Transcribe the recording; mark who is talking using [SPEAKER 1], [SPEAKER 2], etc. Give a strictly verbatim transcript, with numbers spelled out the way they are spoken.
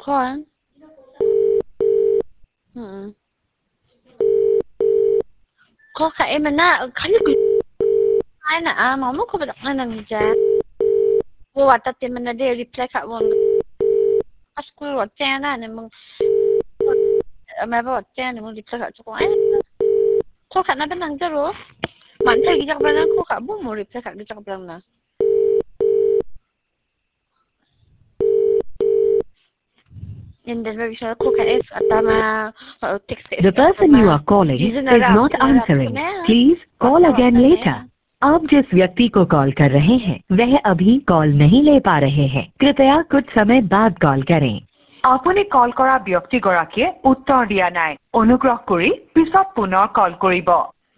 [SPEAKER 1] Khan. Hmm. Ko ka e mana khali ku ai na a ma mo ko ba na nang ja. Wo wa ta tin mana de reply ka won. School wa cha na ne mong ma ba wa cha ne mong reply ka ko ai. Ko ka na ba nang ja ro. Man thai gi jak ba na ko ka bu mo reply ka gi jak ba na.
[SPEAKER 2] The person you are calling is not answering. Please call again later. आप जिस व्यक्ति को call कर रहे हैं वह अभी call नहीं ले पा रहे हैं। कृपया कुछ समय बाद कॉल करें।
[SPEAKER 3] আপুনি কল কৰা ব্যক্তিগৰাকীয়ে উত্তৰ দিয়া নাই। অনুগ্ৰহ কৰি পিছত পুনৰ কল কৰিব।